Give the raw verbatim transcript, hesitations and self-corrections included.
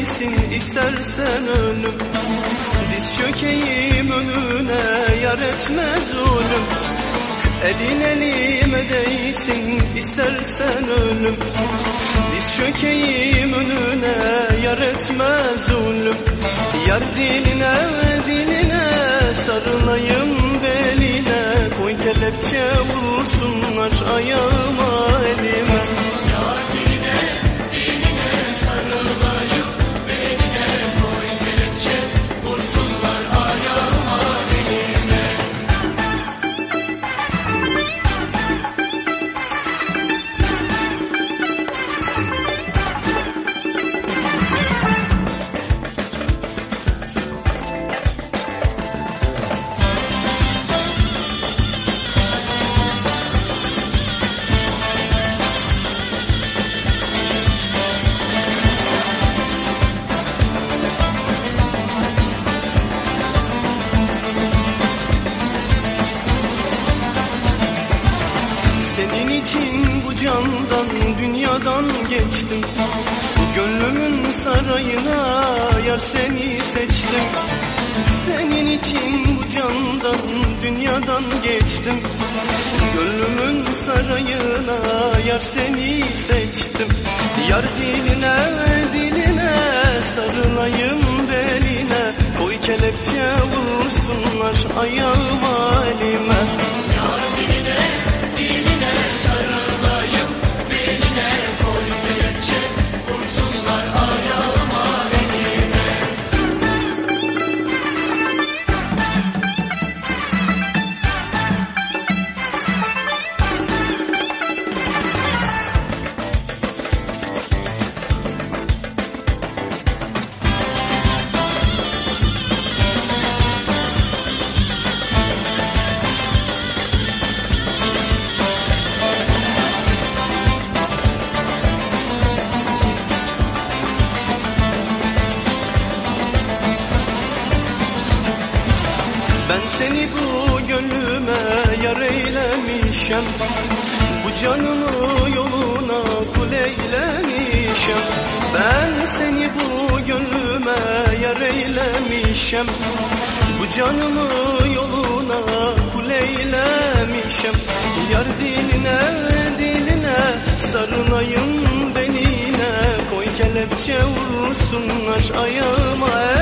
değsin istersen ölüm. Diz çökeyim önüne yar etmez zulüm. Elin elime değsin istersen ölüm. Diz çökeyim önüne yar etmez zulüm. Yar diline diline sarılayım beline. Koy kelepçe vursunlar ayağıma elime. Yar diline diline sarılayım beline. Koy kelepçe vursunlar ayağıma elime. Senin için bu candan dünyadan geçtim. Gönlümün sarayına yar seni seçtim. Senin için bu candan dünyadan geçtim. Gönlümün sarayına yar seni seçtim. Yar diline diline sarılayım beline. Koy kelepçe vursunlar ayağıma elime. Yar diline diline sarılayım beline. Koy kelepçe vursunlar ayağıma elime. Ben seni bu gönlüme yar eylemişem. Bu canımı yoluna kul eylemişem. Ben seni bu gönlüme yar eylemişem. Bu canımı yoluna kul eylemişem. Yar diline diline sarılayım beline. Koy kelepçe vursunlar ayağıma